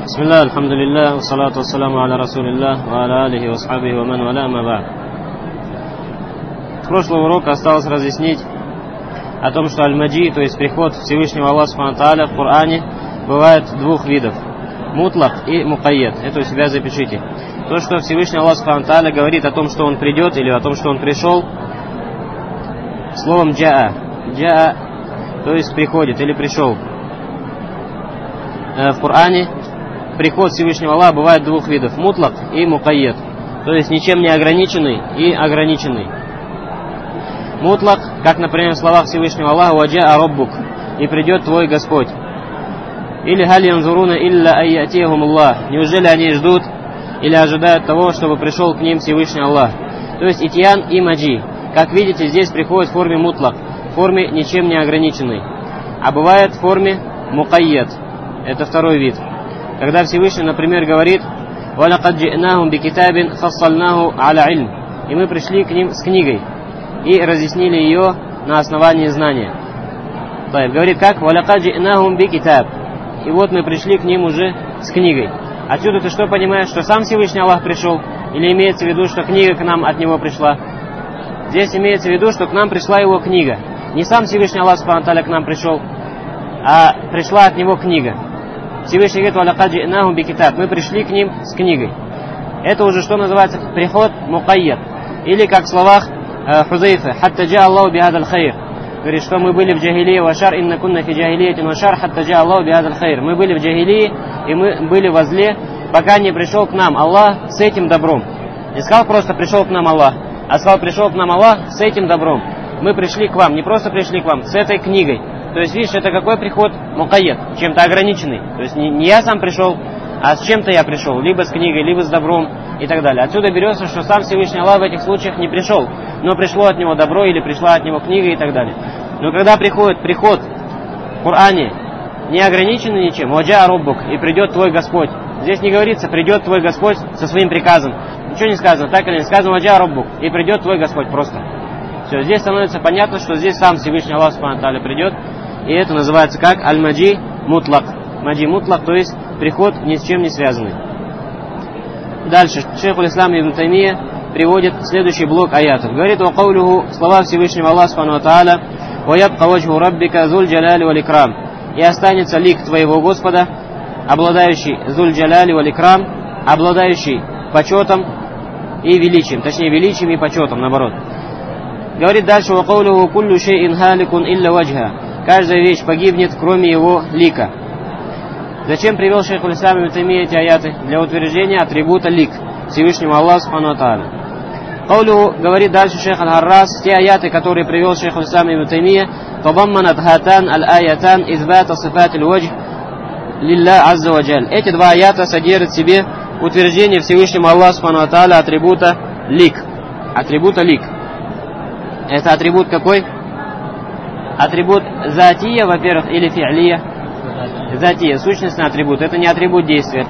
Бисмилlah, алхамдулиллах, вассалату вассаламу аля расулиллах, ва аля алихи ва асхабихи ва ман валя ама ба'д. С прошлого урока осталось разъяснить о том, что аль-маджи, то есть приход Всевышнего Аллаха Субхану ва Тааля в Коране, бывает двух видов: мутлак и мукайяд. Это у себя запишите. То, что Всевышний Аллах Субхану ва Тааля говорит о том, что Он придет, или о том, что Он пришел, словом джаа. Джаа, то есть приходит или пришел. В Коране приход Всевышнего Аллаха бывает двух видов: мутлак и мукайяд, то есть ничем не ограниченный и ограниченный. Мутлак, как, например, в словах Всевышнего Аллаха: «Ваджаа роббук», и придет твой Господь. Или «Халь янзуруна илля айятихум Аллах», неужели они ждут или ожидают того, чтобы пришел к ним Всевышний Аллах. То есть итьян и маджи. Как видите, здесь приходит в форме мутлак, в форме ничем не ограниченный. А бывает в форме мукайяд. Это второй вид. Когда Всевышний, например, говорит: «Валакад джи'нахум бикитабин фассальнаху аля илм», и мы пришли к ним с книгой и разъяснили ее на основании знания. Говорит как? «Валакад джи'нахум бикитаб», и вот мы пришли к ним уже с книгой. Отсюда ты что понимаешь, что сам Всевышний Аллах пришел? Или имеется в виду, что книга к нам от него пришла? Здесь имеется в виду, что к нам пришла его книга. Не сам Всевышний Аллах Субхану ва Тааля к нам пришел, а пришла от него книга. Всевышний говорит: «Валакад джи'нахум бикитаб», мы пришли к ним с книгой. Это уже что называется приход мукайяд. Или как в словах Хузайфа: «Хатта джа Аллаху бихадаль хайр», говорит, что мы были в джахилии вашар, инна кунна фи джахилиятин вашар, хатта джа Аллаху бихадаль хайр. Мы были в джахилии, и мы были во зле, пока не пришел к нам Аллах с этим добром. Не сказал просто «пришел к нам Аллах», а сказал «пришел к нам Аллах с этим добром». Мы пришли к вам, не просто пришли к вам, с этой книгой. То есть, видишь, это какой приход? Мукайяд, чем-то ограниченный. То есть, не я сам пришел, а с чем-то я пришел. Либо с книгой, либо с добром и так далее. Отсюда берется, что сам Всевышний Аллах в этих случаях не пришел, но пришло от него добро, или пришла от него книга и так далее. Но когда приходит приход в Коране, не ограниченный ничем, «Ваджаа роббук», и придет твой Господь. Здесь не говорится «придет твой Господь со своим приказом». Ничего не сказано, так или не сказано «Ваджаа роббук», и придет твой Господь просто. Все, здесь становится понятно, что здесь сам Всевышний Аллах Субхану ва Тааля придет. И это называется как аль-маджи мутлак. Маджи мутлак, то есть приход ни с чем не связанный. Дальше шейх аль-Ислам ибн Таймия приводит следующий блок аятов. Говорит: «Ва каулюху», слова Всевышнего Аллаха Субхану ва Тааля: «Ва ябка ваджху раббика зуль джаляли валь икрам», и останется лик твоего Господа, обладающий зуль джаляли валь икрам, обладающий почетом и величием, точнее величием и почетом, наоборот. Говорит дальше: «Ва каулюху куллю шейин халикун илля ваджха», каждая вещь погибнет, кроме его лика. Зачем привел шейх аль-Ислам ибн Таймия эти аяты? Для утверждения атрибута лик Всевышнему Аллаху Субхану ва Тааля. Каулю, говорит дальше шейх аль-Харрас, те аяты, которые привел шейх аль-Ислам ибн Таймия, «Табамманат хатан аль-аятан избата сифат аль-ваджх лилля азза ва джаль». Эти два аята содержат в себе утверждение Всевышнему Аллаху Субхану ва Тааля атрибута лик. Атрибута лик. Это атрибут какой? Атрибут затия, во-первых, или фи'лия? Затия, сущностный атрибут. Это не атрибут действия.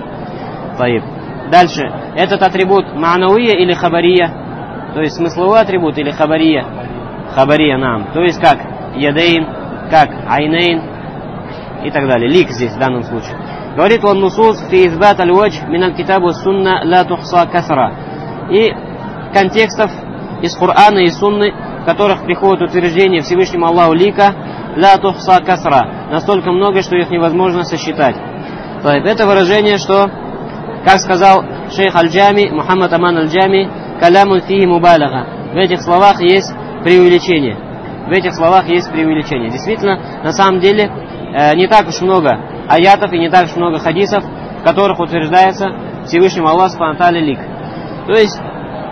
Дальше. Этот атрибут ма'навия или хабария? То есть смысловой атрибут или хабария? Хабария нам. То есть как ядейн, как айнейн и так далее. Лик здесь в данном случае. Говорит он: «Нусус фи избат аль-ваджх мин аль-китабу сунна ла тухса касра». И контекстов из Корана и Сунны, в которых приходит утверждение Всевышнему Аллаху лика, ля тухса касра, настолько много, что их невозможно сосчитать. Это выражение, что, как сказал шейх аль-Джами, Мухаммад Аман аль-Джами, калямун фихи мубалага, в этих словах есть преувеличение. В этих словах есть преувеличение. Действительно, на самом деле, не так уж много аятов и не так уж много хадисов, в которых утверждается Всевышнему Аллаху Субхану ва Тааля лик. То есть,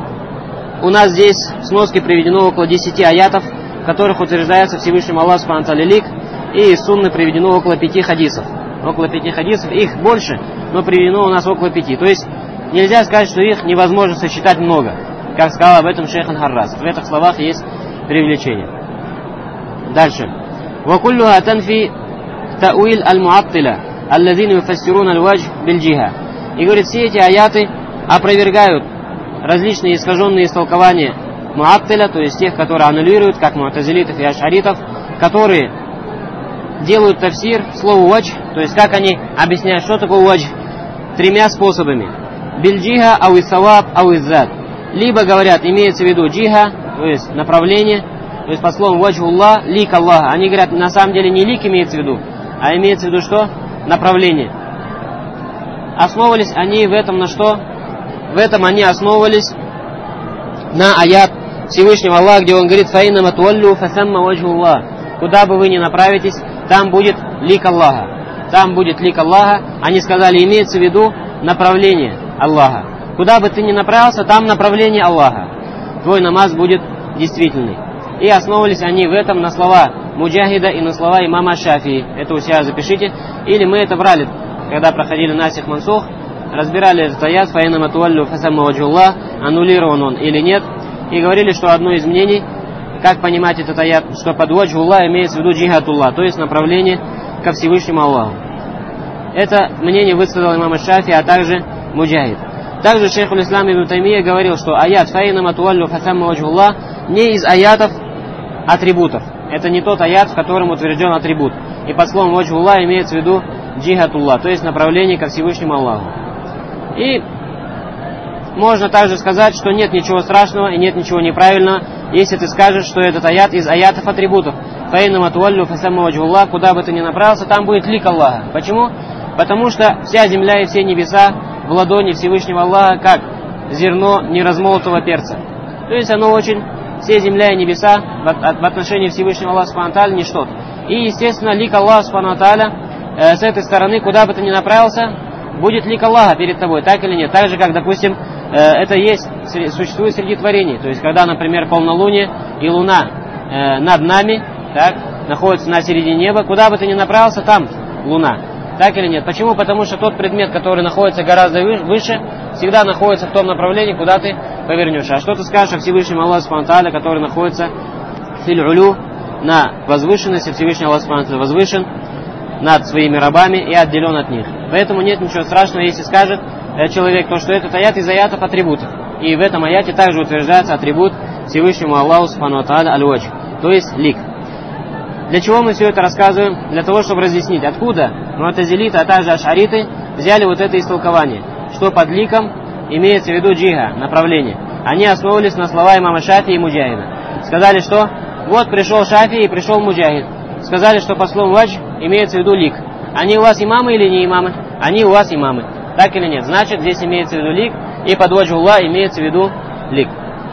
у нас здесь в сноске приведено около 10 аятов, в которых утверждается Всевышнему Аллаху Субхану ва Тааля лик, и из Сунны приведено около 5 хадисов. Около 5 хадисов, их больше, но приведено у нас около 5. То есть нельзя сказать, что их невозможно сосчитать много, как сказал об этом шейх аль-Харрас. В этих словах есть привлечение. Дальше. «Вакуллюха танфи тауил аль-муаттиля, аллазина юфассируна аль-ваджх биль-джиха». И говорит, все эти аяты опровергают различные искаженные истолкования муаттиля, то есть тех, которые аннулируют, как му'тазилитов и аш'аритов, которые делают тафсир слову ваджх, то есть как они объясняют, что такое ваджх. тремя способами. Биль-джиха, ау-ис-саваб, ау-ис-зад. Либо говорят, имеется в виду джиха, то есть направление, то есть по словам ваджхуллах, лик Аллаха. Они говорят, на самом деле не лик имеется в виду, а имеется в виду что? Направление. Основывались они в этом на что? В этом они основывались на аят Всевышнего Аллаха, где он говорит: «Фаинама туаллю фасамма ваджхуллах». Куда бы вы ни направитесь, там будет лик Аллаха. Там будет лик Аллаха. Они сказали, имеется в виду направление Аллаха. Куда бы ты ни направился, там направление Аллаха. Твой намаз будет действительный. И основывались они в этом на слова Муджахида и на слова имама Шафии. Это у себя запишите. Или мы это брали, когда проходили насих мансух, разбирали этот аят, «Фаинама туаллю фасамма ваджхуллах», аннулирован он или нет, и говорили, что одно из мнений, как понимать этот аят, что под ваджхуллах имеется в виду джихатуллах, то есть направление ко Всевышнему Аллаху. Это мнение высказал имам Шафи, а также Муджахид. Также шейх аль-Ислам ибн Таймия говорил, что аят «Фаинама туаллю фасамма ваджхуллах» не из аятов атрибутов. Это не тот аят, в котором утвержден атрибут. И под словом ваджхуллах имеется в виду джихатуллах, то есть направление ко Всевышнему Аллаху. И можно также сказать, что нет ничего страшного и нет ничего неправильного, если ты скажешь, что этот аят из аятов атрибутов. «Фаинама туаллю фасамма ваджхуллах», куда бы ты ни направился, там будет лик Аллаха. Почему? Потому что вся земля и все небеса в ладони Всевышнего Аллаха, как зерно неразмолотого перца. То есть оно очень, все земля и небеса в отношении Всевышнего Аллаха субхану ва тааля ничто. И, естественно, лик Аллаха субхану ва тааля с этой стороны, куда бы ты ни направился, будет лик Аллаха перед тобой, так или нет. Так же, как, допустим, это есть, существует среди творений. То есть, когда, например, полнолуние и луна над нами, так, находится на середине неба, куда бы ты ни направился, там луна. Так или нет? Почему? Потому что тот предмет, который находится гораздо выше, всегда находится в том направлении, куда ты повернешь. А что ты скажешь о Всевышнем Аллахе субхану ва тааля, который находится фил-улю, на возвышенности? Всевышний Аллах субхану ва тааля возвышен над своими рабами и отделен от них. Поэтому нет ничего страшного, если скажет человек то, что этот аят из аятов атрибутов. И в этом аяте также утверждается атрибут Всевышнему Аллаху субхану ва тааля аль-вадж, то есть лик. Для чего мы все это рассказываем? Для того, чтобы разъяснить, откуда му'тазилиты, а также аш'ариты взяли вот это истолкование, что под ликом имеется в виду джиха, направление. Они основывались на слова имама Шафи и Муджахида. Сказали, что вот пришел Шафи и пришел Муджахид. Сказали, что по слову вадж имеется в виду лик. Они у вас имамы или не имамы? Они у вас имамы. Так или нет? Значит, здесь имеется в виду лик, и под ваджхуллах имеется в виду лик.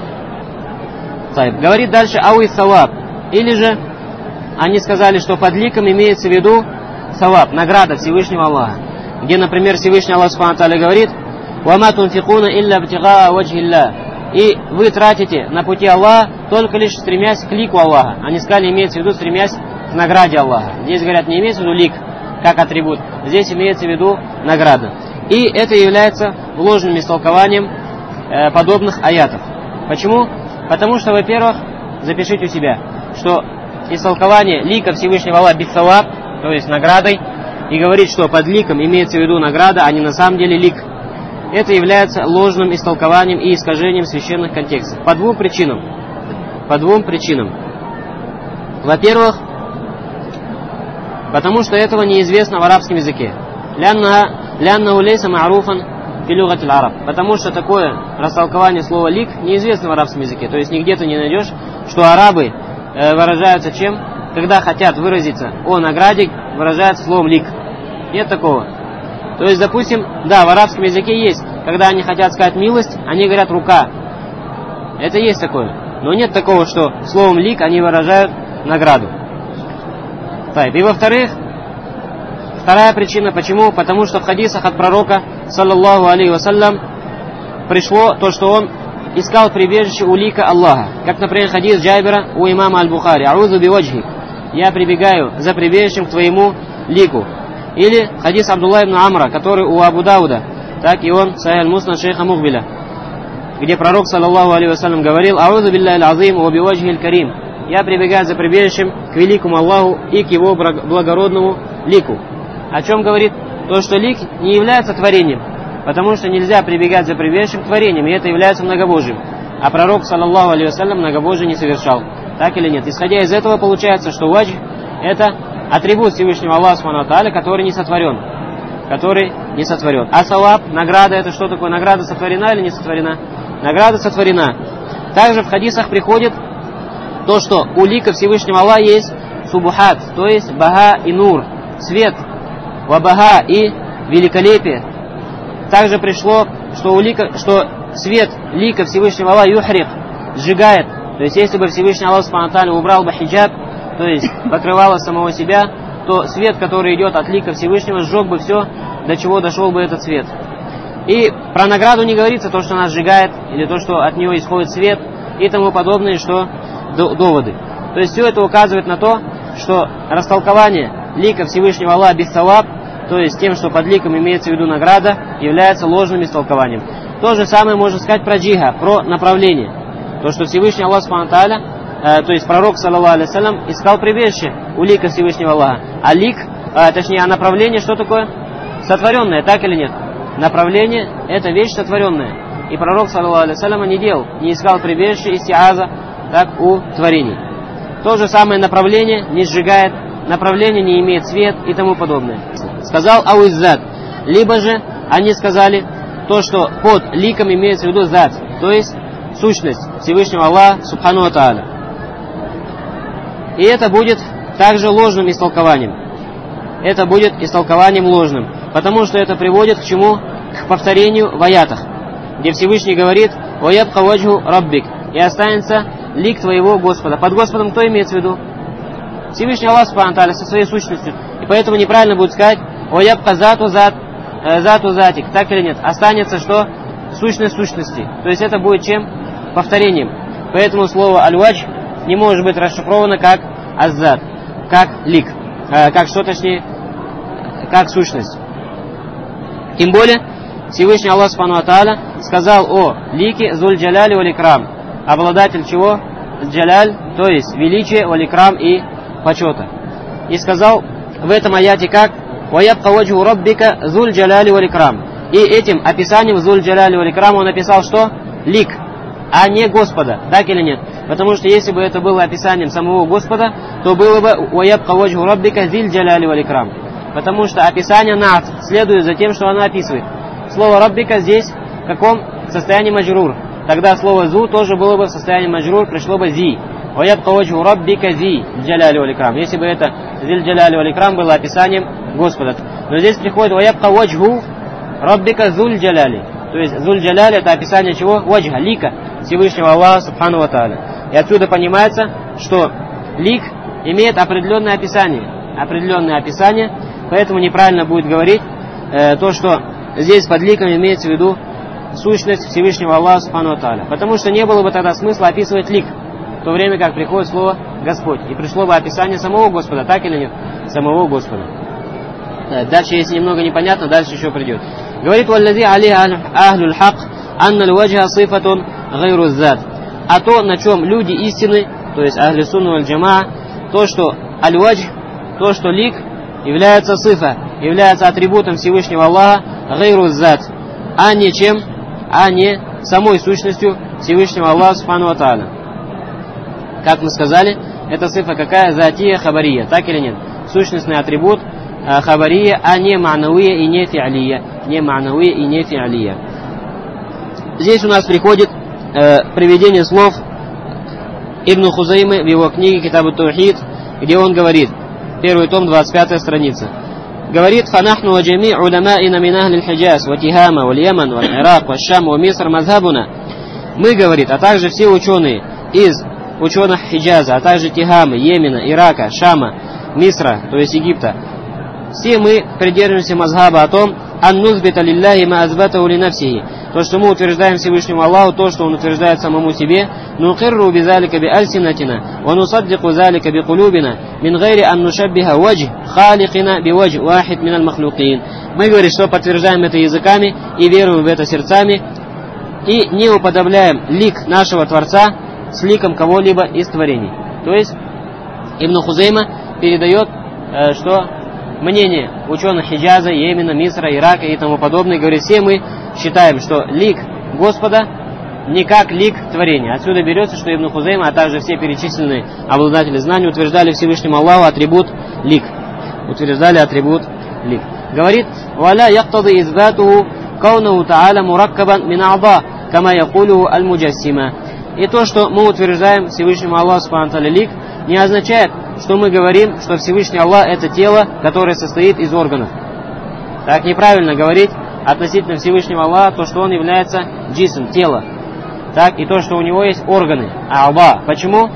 Говорит дальше ау-ис-саваб. Или же они сказали, что под ликом имеется в виду саваб, награда Всевышнего Аллаха. Где, например, Всевышний Аллах субхану ва тааля говорит: «Вама тунфикуна илля бтигаа ваджхиллах». И вы тратите на пути Аллаха только лишь стремясь к лику Аллаха. Они сказали, имеется в виду стремясь к награде Аллаха. Здесь говорят, не имеется в виду лик как атрибут, здесь имеется в виду награда. И это является ложным истолкованием подобных аятов. Почему? Потому что, во-первых, запишите у себя, что истолкование лика Всевышнего Аллаха бит-саваб, то есть наградой, и говорит, что под ликом имеется в виду награда, а не на самом деле лик, это является ложным истолкованием и искажением священных контекстов. По двум причинам. Во-первых, потому что этого неизвестно в арабском языке. «Ляннаху лейса ма'руфан фи люгатил араб». Потому что такое растолкование слова «лик» неизвестно в арабском языке. То есть нигде ты не найдешь, что арабы выражаются чем? Когда хотят выразиться о награде, выражаются словом «лик». Нет такого. То есть, допустим, да, в арабском языке есть, когда они хотят сказать милость, они говорят «рука». Это есть такое. Но нет такого, что словом «лик» они выражают награду. И во-вторых, вторая причина, почему? Потому что в хадисах от пророка, саллаллаху алейхи вассалям, пришло то, что он искал прибежище у лика Аллаха. Как, например, хадис Джабира у имама Аль-Бухари: «Аузу би-ваджхик», я прибегаю за прибежищем к твоему лику. Или хадис Абдулла ибн Амра, который у Абу Дауда, так и он Сахих аль-Муснад шейха Мухбиля, где пророк, саллаллаху алейхи вассалям, говорил: «Аузу биллахи аль-азим ва би-ваджхи аль-карим», я прибегаю за прибежищем к великому Аллаху и к его благородному лику. О чем говорит? То, что лик не является творением, потому что нельзя прибегать за прибежищем к творениям, и это является многобожием. А пророк, саллаллаху алейхи вассалям, многобожие не совершал. Так или нет? Исходя из этого, получается, что ваджх — это атрибут Всевышнего Аллаха субхану ва тааля, который не сотворен. который не сотворен. А саваб, награда, это что такое? Награда сотворена или не сотворена? Награда сотворена. Также в хадисах приходит то, что у лика Всевышнего Аллаха есть субухат, то есть бага и нур, свет, вабага и великолепие. Также пришло, что свет лика Всевышнего Аллаха юхрик, сжигает. То есть если бы Всевышний Аллах Субхану ва Тааля убрал бы хиджаб, то есть покрывало самого себя, то свет, который идет от лика Всевышнего, сжег бы все, до чего дошел бы этот свет. И про награду не говорится то, что она сжигает, или то, что от нее исходит свет, и тому подобные, что доводы. То есть все это указывает на то, что растолкование лика Всевышнего Аллаха без саваб, то есть тем, что под ликом имеется в виду награда, является ложным истолкованием. То же самое можно сказать про джиха, про направление. То, что Всевышний Аллах Субхану ва Тааля, то есть пророк, саллаллаху алейхи ва саллям, искал прибежище у лика Всевышнего Аллаха. А лик, точнее, направление, что такое? Сотворенное, так или нет? Направление – это вещь сотворенная. И пророк, саллаллаху алейхи ва саллям, не делал, не искал прибежище истиаза, так у творений. То же самое направление не сжигает, направление не имеет свет и тому подобное. Сказал Ау-Иззад. Либо же они сказали то, что под ликом имеется в виду зад, то есть сущность Всевышнего Аллаха Субхану ва Тааля. И это будет также ложным истолкованием. Это будет истолкованием ложным, потому что это приводит к чему? К повторению в аятах, где Всевышний говорит: «Ваябка ваджху раббик», и останется лик твоего Господа. Под Господом кто имеется в виду? Всевышний Аллах Субхану ва Тааля со своей сущностью. И поэтому неправильно будет сказать «Ваябка зату затик», так или нет? Останется что? Сущность сущности. То есть это будет чем? Повторением. Поэтому слово аль-вадж не может быть расшифровано как аззад, как лик, как что, точнее, как сущность. Тем более Всевышний Аллах Субхану ва Тааля сказал о лике зуль джаляли валь икрам, обладатель чего? Джаляль, то есть величие, валь икрам и почета. И сказал в этом аяте как: «Ваябка ваджху раббика зуль джаляли валь икрам». И этим описанием зуль джаляли валь икрам он описал что? Лик, а не Господа, так или нет? Потому что если бы это было описанием самого Господа, то было бы «Ваябка ваджху раббика зиль джаляли валь икрам». Потому что описание наат следует за тем, что оно описывает. Слово «раббика» здесь в каком состоянии маджрур? Тогда слово «зу» тоже было бы в состоянии маджрур, пришло бы «зи». «Ваябка ваджху раббика зи джаляли валь икрам». Если бы это «зиль джаляли валь икрам» было описанием Господа. Но здесь приходит «Ваябка ваджху раббика зуль джаляли». То есть зуль джаляли это описание чего? Ваджха, лика Всевышнего Аллаха Субхану ва Тааля. И отсюда понимается, что лик имеет определенное описание, поэтому неправильно будет говорить то, что здесь под ликом имеется в виду сущность Всевышнего Аллаха Субхану ва Тааля. Потому что не было бы тогда смысла описывать лик, в то время как приходит слово Господь. И пришло бы описание самого Господа, так или нет? Самого Господа. Дальше, если немного непонятно, дальше еще придет. Говорит: «Валлади алейха ахлюль хак, анналь ваджха сифатун гайру зад». А то, на чем люди истины, то есть ахли сунна валь джамаа, то, что аль-вадж, то, что лик, является сифа, является атрибутом Всевышнего Аллаха гайру зад, а не чем? А не самой сущностью Всевышнего Аллаха Субхану ва Тааля. Как мы сказали, это сифа какая? Затия хабария, так или нет? Сущностный атрибут хабария, а не ма'навия и не фи'алия. Не ма'навия и не фи'алия. Здесь у нас приходит приведение слов Ибн Хузаймы в его книге Китаб ат-Таухид, где он говорит, первый том, 25 страница. Говорит: «Фанахну ва джами' улама'ина мин ахли аль-Хиджаз, ва Тихама, ва Яман, ва Ирак, ва Шам, ва Миср мазхабуна». Мы, говорит, а также все ученые из ученых Хиджаза, а также Тихамы, Йемена, Ирака, Шама, Мисра, то есть Египта, все мы придерживаемся мазхаба о том, «Ан-нузбита лилляхи ма азбатаху ли нафсихи», то, что мы утверждаем Всевышнему Аллаху, то, что Он утверждает самому себе, «Нукирру бизалика би альсинатина, ва нусаддику залика би кулубина, мин гайри ан нушаббиха ваджх халикина би ваджх вахид мин аль-махлюкин». Мы, говорим, что подтверждаем это языками и веруем в это сердцами, и не уподобляем лик нашего Творца с ликом кого-либо из творений. То есть Ибн Хузейма передает, что мнение ученых Хиджаза, Йемена, Мисра, Ирака и тому подобное, говорит, все мы считаем, что лик Господа не как лик творения. Отсюда берется, что Ибн Хузейма, а также все перечисленные обладатели знаний утверждали Всевышнему Аллаху атрибут лик. Утверждали атрибут лик. Говорит, «Валя яктады избатуху каунаху та'аля мураккабан мин а'да, кама якулуху аль-муджассима». И то, что мы утверждаем Всевышнему Аллаху субхану ва тааля лик, не означает, что мы говорим, что Всевышний Аллах это тело, которое состоит из органов. Так неправильно говорить относительно Всевышнего Аллаха, то, что он является джисм, тело. Так, и то, что у него есть органы, а'да. Почему?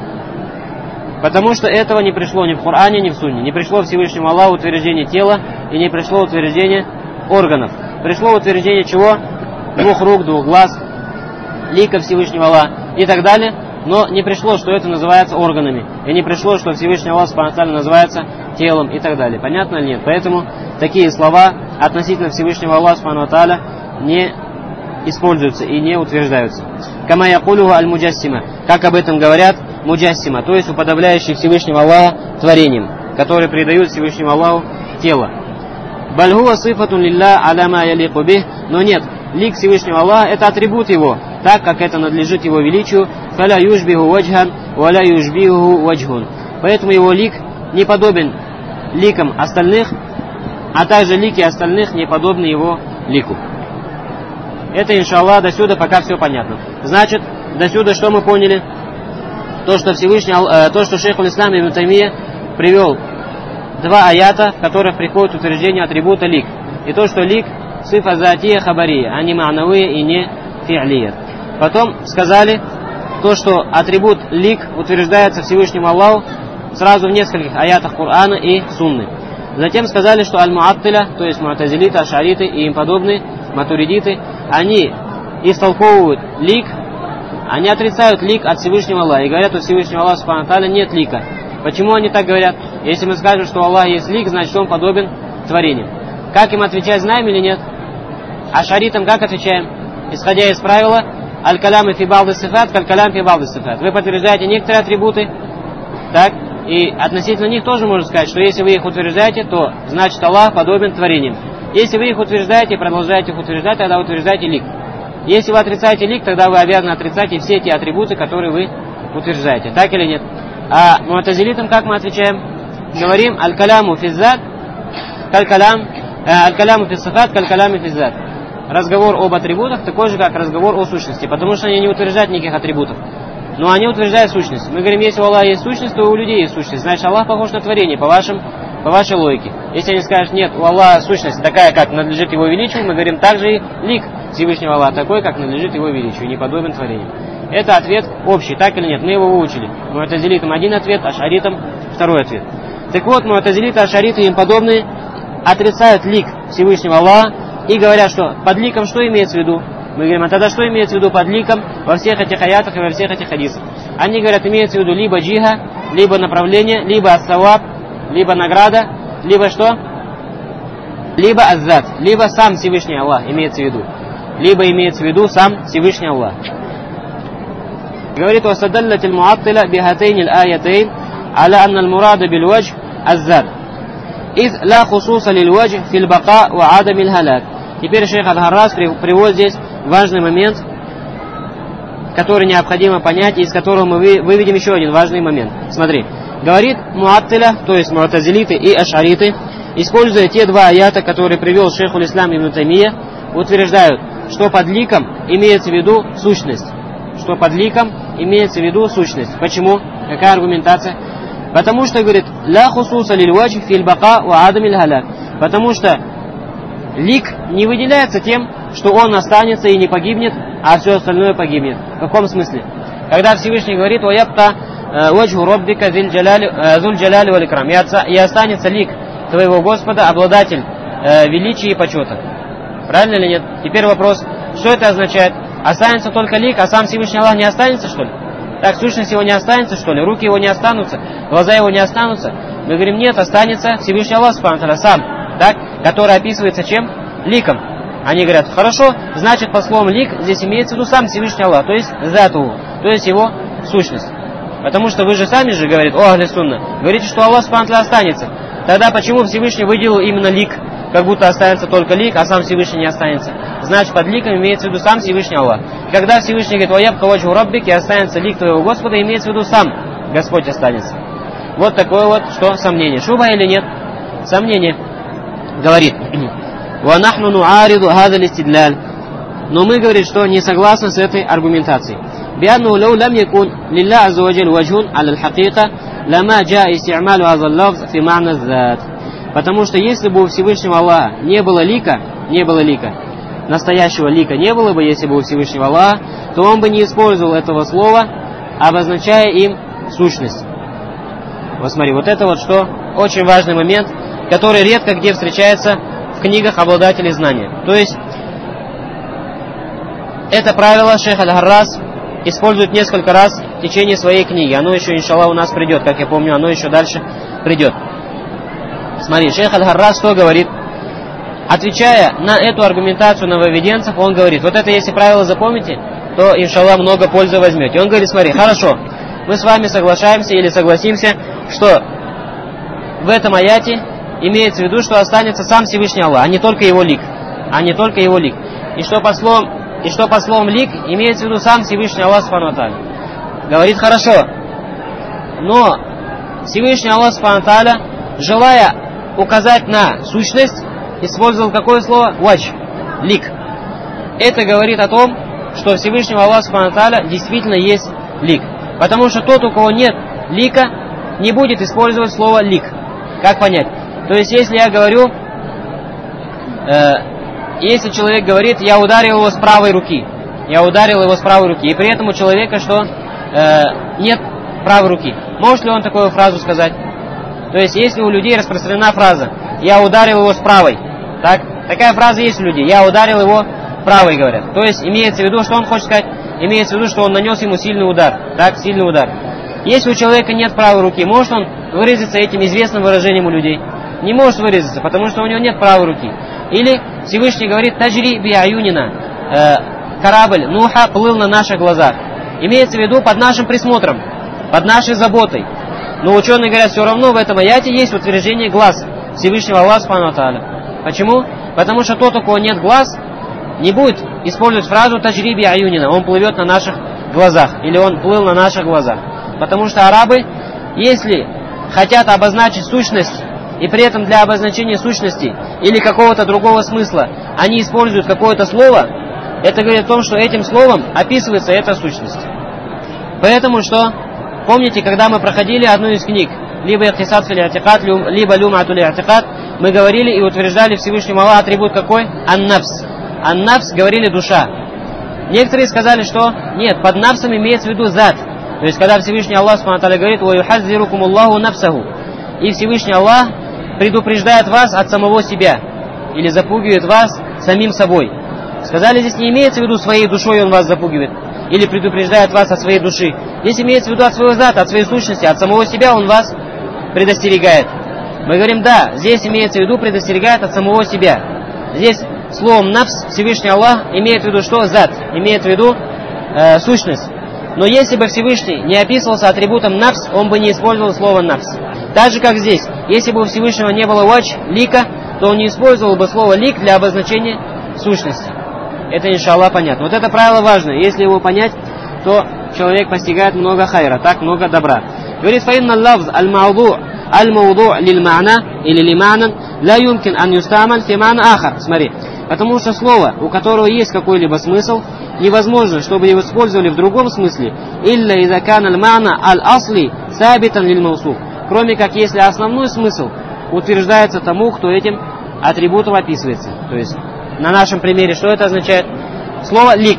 Потому что этого не пришло ни в Коране, ни в Сунне. Не пришло Всевышнему Аллаху утверждение тела и не пришло утверждение органов. Пришло утверждение чего? 2 рук, 2 глаз, лика Всевышнего Аллаха и так далее. Но не пришло, что это называется органами. И не пришло, что Всевышний Аллах субхану ва тааля называется телом и так далее. Понятно или нет? Поэтому такие слова относительно Всевышнего Аллаха субхану ва тааля не используются и не утверждаются. Кама якулуху аль-муджассима. Как об этом говорят муджассима, то есть уподобляющие Всевышнего Аллаха творениям, которые придают Всевышнему Аллаху тело. Бальгуа сифатун лилля аляма ялику бих. Но нет, лик Всевышнего Аллаха это атрибут его, так как это надлежит его величию. Фаля южбиху ваджхан, валя южбиху ваджхун. Поэтому его лик не подобен ликам остальных, а также лики остальных не подобны его лику. Это, иншаллах, до сюда пока все понятно. Значит, до сюда что мы поняли? То, что шейх аль-Ислам ибн Таймия привел 2 аята, в которых приходит утверждение атрибута лик. И то, что лик сифа затия хабария, а не ма'навия и не фи'лия. Потом сказали то, что атрибут лик утверждается Всевышнему Аллаху сразу в нескольких аятах Корана и Сунны. Затем сказали, что аль-муаттиля, то есть му'тазилиты, ашариты и им подобные, матуридиты, они истолковывают лик, они отрицают лик от Всевышнего Аллаха и говорят, что у Всевышнего Аллаха субхану ва тааля нет лика. Почему они так говорят? Если мы скажем, что у Аллаха есть лик, значит он подобен творениям. Как им отвечать, знаем или нет? Ашаритам как отвечаем? Исходя из правила аль-калям фи ба'ди сифат, каль-калям фи ба'ди сифат. Вы подтверждаете некоторые атрибуты, так, и относительно них тоже можно сказать, что если вы их утверждаете, то значит Аллах подобен творениям. Если вы их утверждаете и продолжаете их утверждать, тогда утверждаете лик. Если вы отрицаете лик, тогда вы обязаны отрицать и все те атрибуты, которые вы утверждаете. Так или нет? А му'тазилитам как мы отвечаем? Говорим аль-каляму физзат, аль-каляму фиссифат, каль-каляму физзат. Разговор об атрибутах такой же, как разговор о сущности, потому что они не утверждают никаких атрибутов. Но они утверждают сущность. Мы говорим, если у Аллаха есть сущность, то у людей есть сущность. Значит, Аллах похож на творение, по вашей логике. Если они скажут, нет, у Аллаха сущность такая, как надлежит его величию, мы говорим, также и лик Всевышнего Аллаха такой, как надлежит его величию, не подобен творению. Это ответ общий, так или нет? Мы его выучили. Му'тазилитам один ответ, ашаритам второй ответ. Так вот, му'тазилиты, ашариты и им подобные отрицают лик Всевышнего Аллаха и говорят, что под ликом что имеется в виду? Мы говорим, а тогда что имеется в виду под ликом во всех этих аятах и во всех этих хадисах? Они говорят, имеется в виду либо джиха, либо направление, либо ас-саваб, либо награда, либо что? Либо аззат, либо сам Всевышний Аллах имеется в виду. Либо имеется в виду сам Всевышний Аллах. Говорит, وَسَدَلَّتِ الْمُعَطِّلَ بِهَتَيْنِ الْآيَتَيْنِ عَلَى أَنَّ الْمُرَادَ بِالْوَجْهِ الذَّاتِ إِذْ لَا خُصُوصَ لِلْوَجْهِ فِي الْبَقَاءِ وَعَدَمِ الْهَلَاكِ. Теперь шейх Аль-Харраз приводит здесь важный момент, который необходимо понять, и из которого мы выведем еще один важный момент. Смотри, говорит муаттиля, то есть му'тазилиты и ашариты, используя те 2 аята, которые привел шейх аль-Ислам ибн Таймия, утверждают, что под ликом имеется в виду сущность. Что под ликом имеется в виду сущность. Почему? Какая аргументация? Потому что, говорит, ля хусуса лиль ваджх фил бака ва адам иль халяк. Потому что лик не выделяется тем, что он останется и не погибнет, а все остальное погибнет. В каком смысле? Когда Всевышний говорит, «Ваябка ваджху роббика зуль джаляли валь икрам», и останется лик твоего Господа, обладатель величия и почета. Правильно или нет? Теперь вопрос, что это означает? Останется только лик, а сам Всевышний Аллах не останется, что ли? Так, сущность его не останется, что ли? Руки его не останутся, глаза его не останутся? Мы говорим, нет, останется Всевышний Аллах сам, так, который описывается чем? Ликом. Они говорят, хорошо, значит, по словам лик здесь имеется в виду сам Всевышний Аллах, то есть зату, то есть его сущность. Потому что вы же сами же, говорит, о ахли сунна, говорите, что Аллах останется. Тогда почему Всевышний выделил именно лик, как будто останется только лик, а сам Всевышний не останется? Значит, под ликом имеется в виду сам Всевышний Аллах. Когда Всевышний говорит, «Ваябка ваджху раббик», и останется лик твоего Господа, имеется в виду сам Господь останется. Вот такое вот, что сомнение. Шуба или нет? Сомнение. говорит: وَنَحْنُ نُعَارِضُ هَذَا الْإِسْتِدْلَالِ. Но мы, говорит, что не согласны с этой аргументацией. بأنه لو لم يكن لله عز وجل وجه على الحقيقة لما جاء استعمال هذا اللفظ في معنى الذات. Потому что если бы у Всевышнего Аллаха не было лика, настоящего лика не было бы, если бы у Всевышнего Аллаха, то он бы не использовал этого слова, обозначая им сущность. Вот смотри, вот это вот что очень важный момент, который редко где встречается в книгах обладателей знания. То есть это правило шейх Аль-Гаррас использует несколько раз в течение своей книги. Оно еще, иншаллах, у нас придет, как я помню, оно еще дальше придет. Смотри, шейх Аль-Гаррас что говорит? Отвечая на эту аргументацию нововведенцев, он говорит: вот это, если правило запомните, то, иншаллах, много пользы возьмете. Он говорит: смотри, хорошо, мы с вами соглашаемся или согласимся, что в этом аяте имеется в виду, что останется сам Всевышний Аллах, а не только его лик. И что по словам лик имеется в виду сам Всевышний Аллах Субхану ва Тааля. Говорит: хорошо, но Всевышний Аллах Субхану ва Тааля, желая указать на сущность, использовал какое слово? Вадж, лик. Это говорит о том, что у Всевышнего Аллаха Субхану ва Тааля действительно есть лик. Потому что тот, у кого нет лика, не будет использовать слово лик. Как понять? То есть, если я говорю, если человек говорит: я ударил его с правой руки, и при этом у человека что? Нет правой руки. Может ли он такую фразу сказать? То есть, если у людей распространена фраза: я ударил его с правой, так? Такая фраза есть у людей: я ударил его правой, говорят. То есть, имеется в виду, что он хочет сказать? Имеется в виду, что он нанес ему сильный удар. Так, сильный удар. Если у человека нет правой руки, может он выразиться этим известным выражением у людей? Не может выразиться, потому что у него нет правой руки. Или Всевышний говорит: таджри би аюнина, корабль Нуха плыл на наших глазах. Имеется в виду под нашим присмотром, под нашей заботой. Но ученые говорят, все равно в этом аяте есть утверждение глаз Всевышнего Аллаха Субхану ва Тааля. Почему? Потому что тот, у кого нет глаз, не будет использовать фразу таджри би аюнина, он плывет на наших глазах, или он плыл на наших глазах. Потому что арабы, если хотят обозначить сущность, и при этом для обозначения сущности или какого-то другого смысла они используют какое-то слово, это говорит о том, что этим словом описывается эта сущность. Поэтому что, помните, когда мы проходили одну из книг, либо ихтисад фил и'тикад, либо люматуль и'тикад, мы говорили и утверждали Всевышнему Аллаху атрибут какой? Ан-нафс. Ан-нафс, говорили, душа. Некоторые сказали, что нет, под нафсом имеется в виду зат. То есть, когда Всевышний Аллах Субхану ва Тааля говорит: «Ва юхаззирукум Аллаху нафсаху», и Всевышний Аллах предупреждает вас от самого себя, или запугивает вас самим собой. Сказали, здесь не имеется в виду своей душой он вас запугивает, или предупреждает вас от своей души. Здесь имеется в виду от своего зата, от своей сущности, от самого себя он вас предостерегает. Мы говорим: да, здесь имеется в виду предостерегает от самого себя. Здесь словом нафс Всевышний Аллах имеет в виду что? Зат, имеет в виду сущность. Но если бы Всевышний не описывался атрибутом нафс, он бы не использовал слово нафс. Так же, как здесь, если бы у Всевышнего не было вадж, лика, то он не использовал бы слово лик для обозначения сущности. Это, иншаллах, понятно. Вот это правило важно. Если его понять, то человек постигает много хайра, так, много добра. Говорит: фаинна лавз аль-мауду лиль-ма'на или лиманан ла юмкин ан юстамаль фи ма'на ахар. Смотри. Потому что слово, у которого есть какой-либо смысл, невозможно, чтобы его использовали в другом смысле, илля иза кана аль-ма'на аль-асли сабитан лиль-маусуф. Кроме как если основной смысл утверждается тому, кто этим атрибутом описывается. То есть, на нашем примере, что это означает? Слово лик.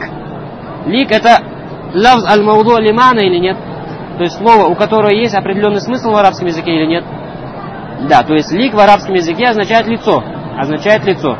Лик это лавз аль-мауду лимана или нет? То есть слово, у которого есть определенный смысл в арабском языке или нет? Да, то есть лик в арабском языке означает лицо. Означает лицо.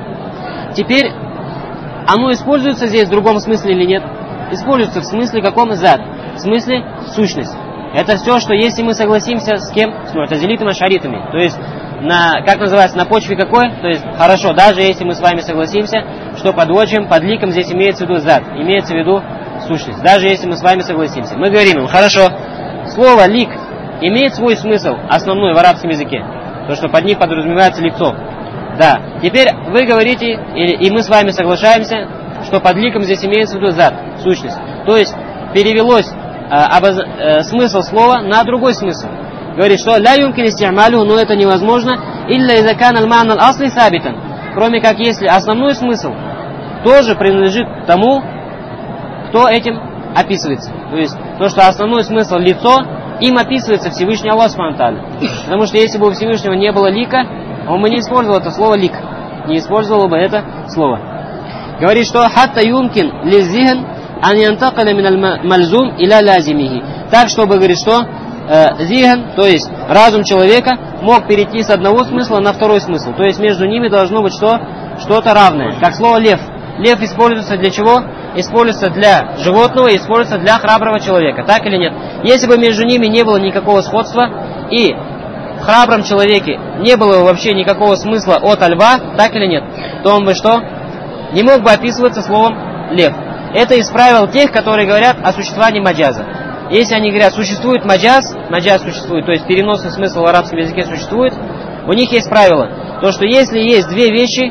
Теперь, оно используется здесь в другом смысле или нет? Используется в смысле каком? Зад. В смысле сущность. Это все, что если мы согласимся с кем? С му'тазилитами, ашаритами. То есть, как называется, на почве какой? То есть, хорошо, даже если мы с вами согласимся, что под ваджем, под ликом здесь имеется в виду зад, имеется в виду сущность. Даже если мы с вами согласимся. Мы говорим им: хорошо, слово лик имеет свой смысл, основной в арабском языке. То, что под ним подразумевается лицо. Да. Теперь вы говорите, и мы с вами соглашаемся, что под ликом здесь имеется в виду зад, сущность. То есть, перевелось смысл слова на другой смысл. Говорит, что ля юмкин исти'малю, но это невозможно, илля изакан аль-мана аль-асли сабитан, кроме как если основной смысл тоже принадлежит тому, кто этим описывается. То есть то, что основной смысл лицо, им описывается Всевышний Аллах Субхану ва Тааля. Потому что если бы у Всевышнего не было лика, он бы не использовал это слово лик, не использовал бы это слово. Говорит, что хатта юмкин лиззихн ан янтакаля мин аль-мальзум иля лазимихи. Так, чтобы, говорит, что зихн, то есть разум человека, мог перейти с одного смысла на второй смысл. То есть между ними должно быть что-то равное. Как слово лев. Лев используется для чего? Используется для животного и используется для храброго человека. Так или нет? Если бы между ними не было никакого сходства, и в храбром человеке не было вообще никакого смысла от льва, так или нет, то он бы что? Не мог бы описываться словом лев. Это из правил тех, которые говорят о существовании маджаза. Если они говорят, существует маджаз существует, то есть переносный смысл в арабском языке существует, у них есть правило, то что если есть две вещи,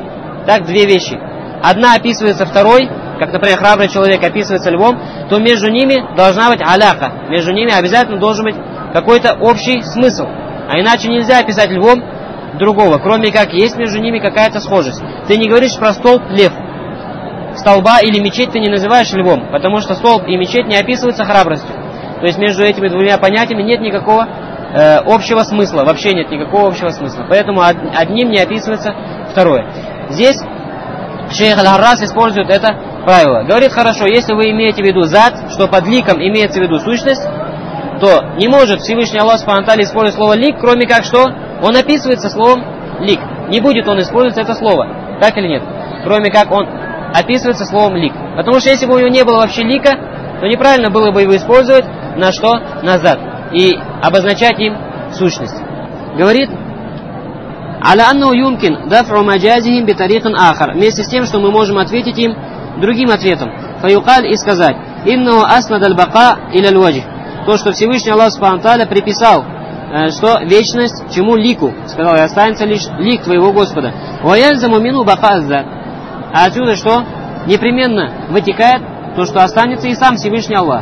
одна описывается второй, как, например, храбрый человек описывается львом, то между ними должна быть аляка, между ними обязательно должен быть какой-то общий смысл, а иначе нельзя описать львом другого, кроме как есть между ними какая-то схожесть. Ты не говоришь про столб лев, столба или мечеть ты не называешь львом, потому что столб и мечеть не описываются храбростью. То есть между этими двумя понятиями нет никакого общего смысла, вообще нет никакого общего смысла. Поэтому одним не описывается второе. Здесь шейх Аль-Харрас использует это правило. Говорит, хорошо, если вы имеете в виду зат, что под ликом имеется в виду сущность, то не может Всевышний Аллах Субхану ва Тааля использовать слово лик, кроме как что он описывается словом лик. Не будет он использовать это слово, так или нет? Кроме как он описывается словом лик. Потому что если бы у него не было вообще лика, то неправильно было бы его использовать на что? На зат. И обозначать им сущность. Говорит, аля аннау юмкин дафру маджазихим битарикан ахар. Вместе с тем, что мы можем ответить им другим ответом. Фаюкаль и сказать, иннау аснад аль-бака иля аль-ваджих. То, что Всевышний Аллах Субхану ва Тааля приписал, что вечность чему лику. Сказал, и останется лишь лик твоего Господа. Ваяльзаму мину бака аззат. А отсюда что? Непременно вытекает то, что останется и сам Всевышний Аллах.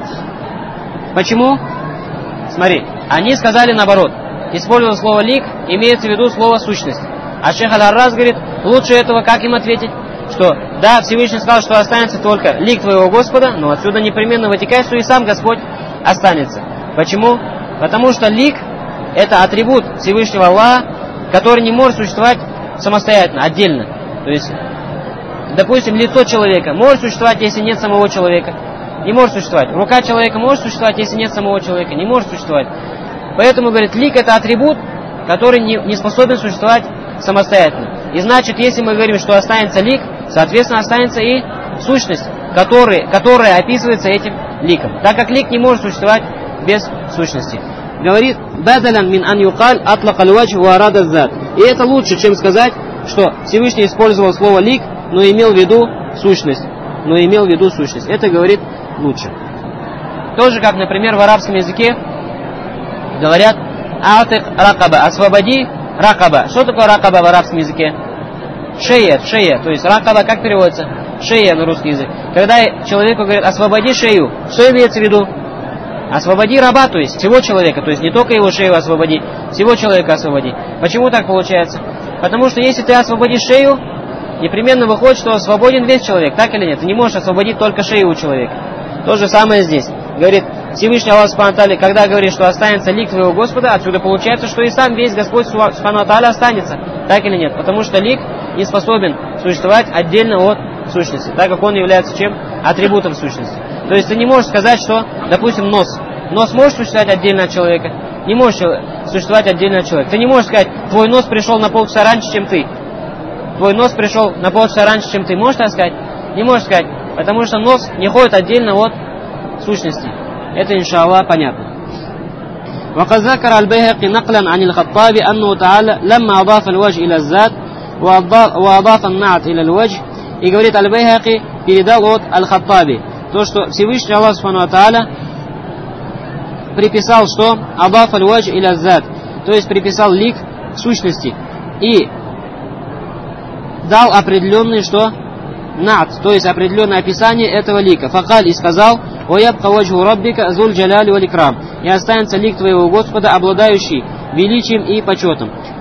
Почему? Смотри, они сказали наоборот. Используя слово лик, имеется в виду слово сущность. А шейх Аль-Харрас говорит, лучше этого как им ответить? Что да, Всевышний сказал, что останется только лик твоего Господа, но отсюда непременно вытекает, что и сам Господь останется. Почему? Потому что лик это атрибут Всевышнего Аллаха, который не может существовать самостоятельно, отдельно. То есть, допустим, лицо человека может существовать, если нет самого человека. Не может существовать. Рука человека может существовать, если нет самого человека. Не может существовать. Поэтому, говорит, лик это атрибут, который не способен существовать самостоятельно. И значит, если мы говорим, что останется лик, соответственно, останется и сущность, которая описывается этим ликом. Так как лик не может существовать без сущности. Говорит, бадалян мин ан юкаль атлак аль-вадж ва арада зат. И это лучше, чем сказать, что Всевышний использовал слово лик, но имел в виду сущность. Это говорит лучше. Тоже, как, например, в арабском языке говорят атык ракаба, освободи ракаба. Что такое ракаба в арабском языке? Шея. То есть ракаба как переводится? Шея на русский язык. Когда человеку говорят освободи шею, что имеется в виду? Освободи раба, то есть всего человека, то есть не только его шею освободи, всего человека освободи. Почему так получается? Потому что если ты освободишь шею, непременно выходит, что свободен весь человек, так или нет? Ты не можешь освободить только шею у человека. То же самое здесь. Говорит Всевышний Аллах Субхану ва Тааля, когда говорит, что останется лик твоего Господа, отсюда получается, что и сам весь Господь Субхану ва Тааля останется, так или нет? Потому что лик не способен существовать отдельно от сущности, так как он является чем? Атрибутом сущности. То есть ты не можешь сказать, что, допустим, нос. Нос может существовать отдельно от человека? Не может существовать отдельно от человека. Ты не можешь сказать, твой нос пришел на полчаса раньше, чем ты. Твой нос пришел на полчаса раньше, чем ты. Можешь так сказать? Не можешь сказать. Потому что нос не ходит отдельно от сущности. Это, иншаллах, понятно. وقد ذكر البيهقي نقلا عن الخطابي أنه تعالى لما أضاف الوجه إلى الذات وأضاف النعت إلى الوجه. И говорит Аль-Байхаки, передал от Аль-Хаттаби то, что Всевышний Аллах Субхану ва Тааля приписал, что адаф аль-вадж иля зат, то есть приписал лик сущности и дал определенный что? Нат, то есть определенное описание этого лика. Факаль и сказал, «Ваябка ваджху раббика зуль джаляли валь икрам». И останется лик твоего Господа, обладающий величием и почетом.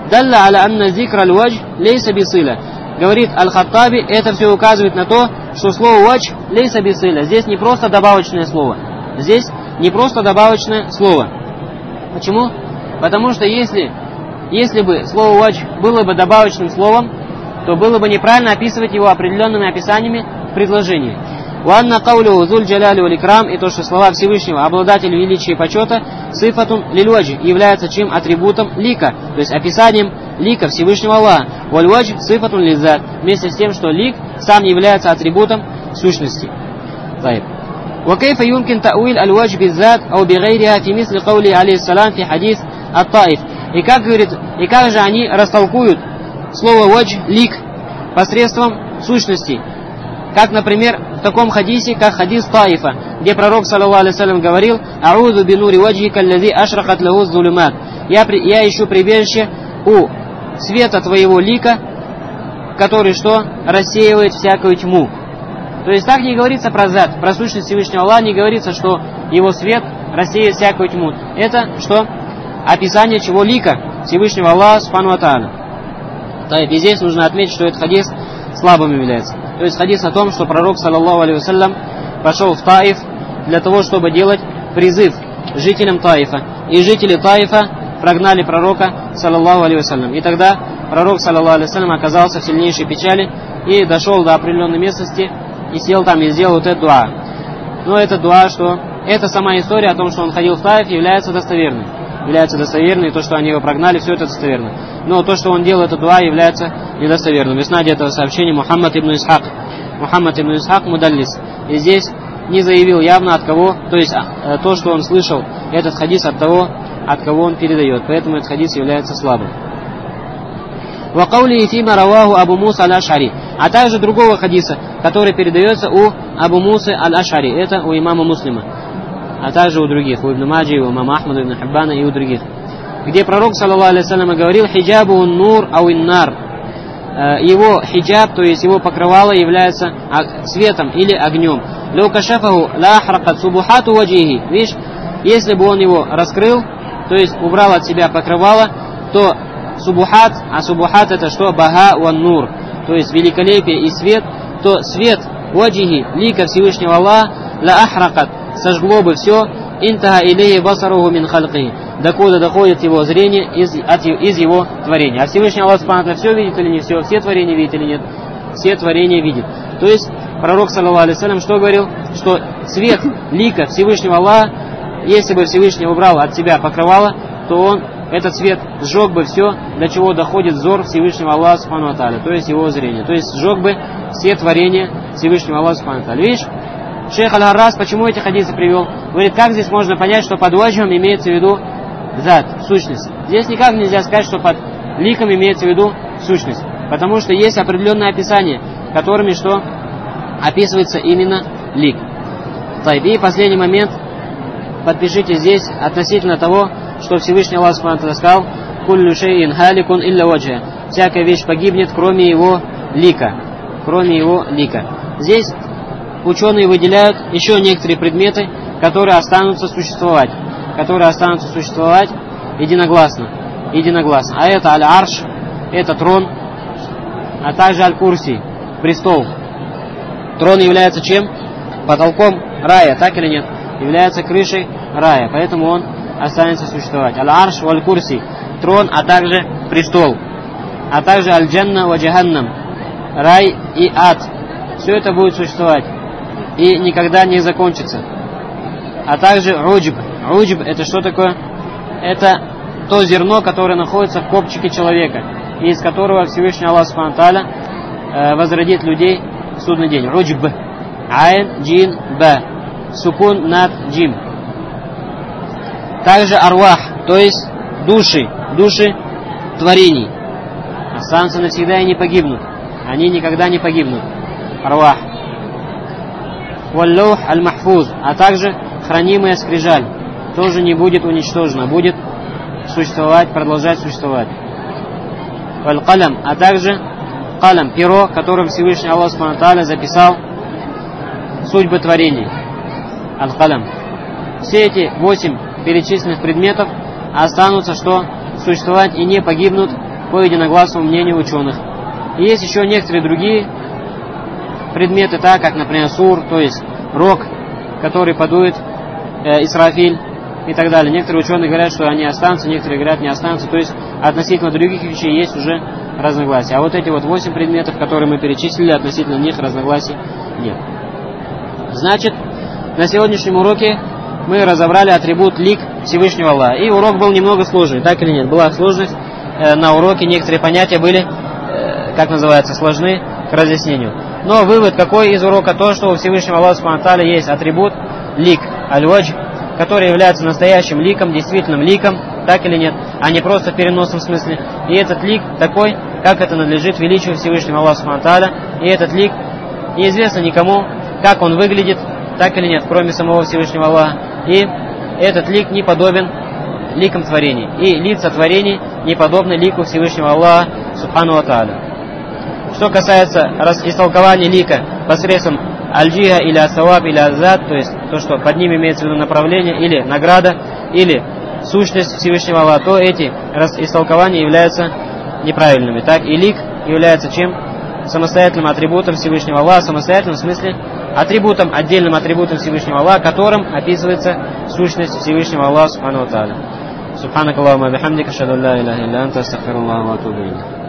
«Далла аля анна зикра аль-вадж лейса бисыля». Говорит Аль-Хаттаби, это все указывает на то, что слово «вадж» лейса бисыля. Здесь не просто добавочное слово. Здесь не просто добавочное слово. Почему? Потому что если бы слово «вадж» было бы добавочным словом, то было бы неправильно описывать его определенными описаниями в предложении. «Уанна каулю зуль джаляли валь икрам», и то, что слова Всевышнего, обладатель величия и почета, сифатун лиль вадж, является чем? Атрибутом лика, то есть описанием лика Всевышнего Аллаха. Валь вадж сифатун лизат, вместе с тем, что лик сам является атрибутом сущности. وكيف يمكن تأويل الوجه بالذات أو بغيرها في مثل قوله عليه السلام في حديث الطائف. И как же они растолкуют слово «вадж» лик посредством сущности? Как, например, в таком хадисе, как хадис Таифа, где пророк, саллаллаху алейхи вассалям, говорил: «Аузу бинури ваджхика аллази ашрахат лаху зулумат». Я ищу прибежище у света твоего лика, который что? Рассеивает всякую тьму. То есть так не говорится про зат, про сущность Всевышнего Аллаха, не говорится, что его свет рассеет всякую тьму. Это что? Описание чего? Лика Всевышнего Аллаха субхану ва тааля. И здесь нужно отметить, что этот хадис слабым является. То есть хадис о том, что пророк, саллаллаху алейхи вассалям, пошел в Таиф для того, чтобы делать призыв жителям Таифа. И жители Таифа прогнали пророка, саллаллаху алейхи вассалям. И тогда пророк, саллаллаху алейхи вассалям, оказался в сильнейшей печали и дошел до определенной местности и сел там и сделал вот этот дуа. Но это дуа, что эта сама история о том, что он ходил в Таиф, является достоверной. И то, что они его прогнали, все это достоверно. Но то, что он делал это дуа, является недостоверным. В иснаде этого сообщения Мухаммад ибн Исхак мудаллис. И здесь не заявил явно от кого, то есть то, что он слышал, этот хадис от того, от кого он передает. Поэтому этот хадис является слабым. وقوله فيما رواه أبو موسى الأشعري, а также другого хадиса, который передается у Абу Мусы аль-Аш'ари, это у имама Муслима, а также у других, у Ибн Маджи, у имама Ахмада, Ибн Хиббана и у других, где пророк, саллаллаху алейхи вассалям, говорил: «Хиджабу нур ау иннар». Его хиджаб, то есть его покрывало, является светом или огнем. «Лау кашафаху ла ахракат субухату ваджихи». Видишь, если бы он его раскрыл, то есть убрал от себя покрывало, то субухат, а субухат это что? Бага ван нур, то есть великолепие и свет, то свет ваджихи, лика Всевышнего Аллаха, ла ахракат, сожгло бы все, интаха илейхи басаруху мин халқи, докуда доходит его зрение из его творения. А Всевышний Аллах субхану все видит или не все? Все творения видит или нет? Все творения видит. То есть пророк, саллаллаху алейхи вассалям, что говорил? Что свет лика Всевышнего Аллаха, если бы Всевышний убрал от себя покрывало, то этот свет сжег бы все, до чего доходит взор Всевышнего Аллаха субхану ва тааля, то есть его зрение. То есть сжег бы все творения Всевышнего Аллаха субхану ва тааля. Видишь, шейх Аль-Харрас почему эти хадисы привел? Говорит, как здесь можно понять, что под ваджхом имеется в виду зат, сущность. Здесь никак нельзя сказать, что под ликом имеется в виду сущность. Потому что есть определенные описания, которыми что? Описывается именно лик. И последний момент. Подпишите здесь относительно того, что Всевышний Аллах субхану ва тааля сказал: «Куллю шейин халикун илля ваджха». Всякая вещь погибнет, кроме его лика. Кроме его лика. Здесь ученые выделяют еще некоторые предметы, которые останутся существовать. Единогласно. А это аль-арш, это трон, а также аль-курси, престол. Трон является чем? Потолком рая, так или нет? Является крышей рая, поэтому он останется существовать. Аль-арш ва аль-курси, трон, а также престол. А также аль-джанна ва джаханнам, рай и ад. Все это будет существовать и никогда не закончится. А также уджб. Уджб это что такое? Это то зерно, которое находится в копчике человека, и из которого Всевышний Аллах субхану ва тааля возродит людей в судный день. Уджб. Айн, джин, ба. Сукун над джим. Также арвах, то есть души творений. Останутся навсегда и не погибнут. Они никогда не погибнут. Арвах. Валлаух аль-махфуз, а также хранимая скрижаль, тоже не будет уничтожена, будет существовать, продолжать существовать. Валь-калям, а также калям, перо, которым Всевышний Аллах субхану ва тааля записал судьбы творений. Аль-калям. Все эти 8 перечисленных предметов останутся что? Существовать и не погибнут по единогласному мнению ученых. И есть еще некоторые другие предметы, так как, например, сур, то есть рог, который подует Исрафиль и так далее. Некоторые ученые говорят, что они останутся, некоторые говорят, не останутся. То есть относительно других вещей есть уже разногласия. А вот эти вот 8 предметов, которые мы перечислили, относительно них разногласий нет. Значит, на сегодняшнем уроке мы разобрали атрибут лик Всевышнего Аллаха. И урок был немного сложный, так или нет? Была сложность на уроке, некоторые понятия были, сложны к разъяснению. Но вывод какой из урока? То, что у Всевышнего Аллаха Субхану ва Тааля есть атрибут лик, аль-вадж, который является настоящим ликом, действительным ликом, так или нет, а не просто в переносном смысле. И этот лик такой, как это надлежит величию Всевышнего Аллаха Субхану ва Тааля. И этот лик неизвестно никому, как он выглядит, так или нет, кроме самого Всевышнего Аллаха. И этот лик не подобен ликам творений. И лица творений не подобны лику Всевышнего Аллаха Субхану ва Тааля. Что касается истолкования лика посредством аль-джиха или ас-саваб или азад, то есть то, что под ним имеется в виду направление или награда, или сущность Всевышнего Аллаха, то эти истолкования являются неправильными. Так и лик является чем? Самостоятельным атрибутом Всевышнего Аллаха, самостоятельным в смысле атрибутом, отдельным атрибутом Всевышнего Аллаха, которым описывается сущность Всевышнего Аллаха Субхану ва Тааля. Субханакаллахумма ва бихамдика, ашхаду ан ла илаха илля анта, астагфируллаха ва атубу илейх.